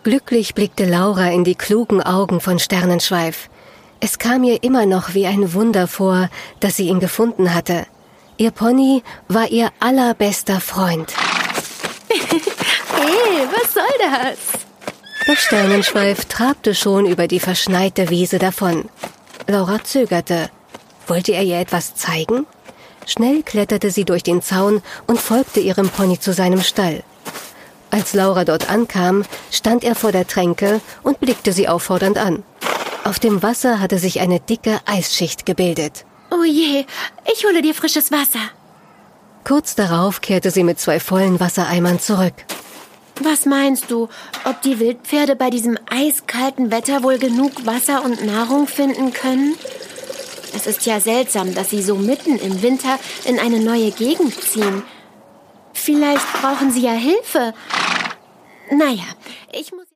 Glücklich blickte Laura in die klugen Augen von Sternenschweif. Es kam ihr immer noch wie ein Wunder vor, dass sie ihn gefunden hatte. Ihr Pony war ihr allerbester Freund. Hey, was soll das? Doch Sternenschweif trabte schon über die verschneite Wiese davon. Laura zögerte. Wollte er ihr etwas zeigen? Schnell kletterte sie durch den Zaun und folgte ihrem Pony zu seinem Stall. Als Laura dort ankam, stand er vor der Tränke und blickte sie auffordernd an. Auf dem Wasser hatte sich eine dicke Eisschicht gebildet. Oh je, ich hole dir frisches Wasser. Kurz darauf kehrte sie mit 2 vollen Wassereimern zurück. Was meinst du, ob die Wildpferde bei diesem eiskalten Wetter wohl genug Wasser und Nahrung finden können? Es ist ja seltsam, dass sie so mitten im Winter in eine neue Gegend ziehen. Vielleicht brauchen sie ja Hilfe. Naja, ich muss...